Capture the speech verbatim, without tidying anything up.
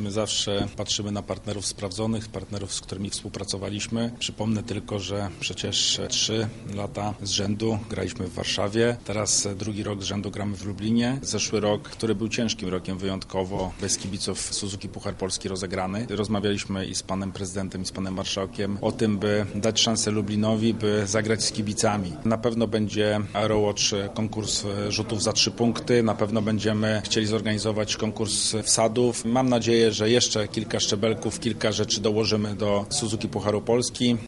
My zawsze patrzymy na partnerów sprawdzonych, partnerów, z którymi współpracowaliśmy. Przypomnę tylko, że przecież trzy lata z rzędu graliśmy w Warszawie, teraz drugi rok z rzędu gramy w Lublinie. Zeszły rok, który był ciężkim rokiem wyjątkowo, bez kibiców Suzuki Puchar Polski rozegrany. Rozmawialiśmy i z panem prezydentem, i z panem marszałkiem o tym, by dać szansę Lublinowi, by zagrać z kibicami. Na pewno będzie Aerowatch konkurs rzutów za trzy punkty, na pewno będziemy chcieli zorganizować konkurs wsadów. Mam nadzieję, że jeszcze kilka szczebelków, kilka rzeczy dołożymy do Suzuki Pucharu Polski.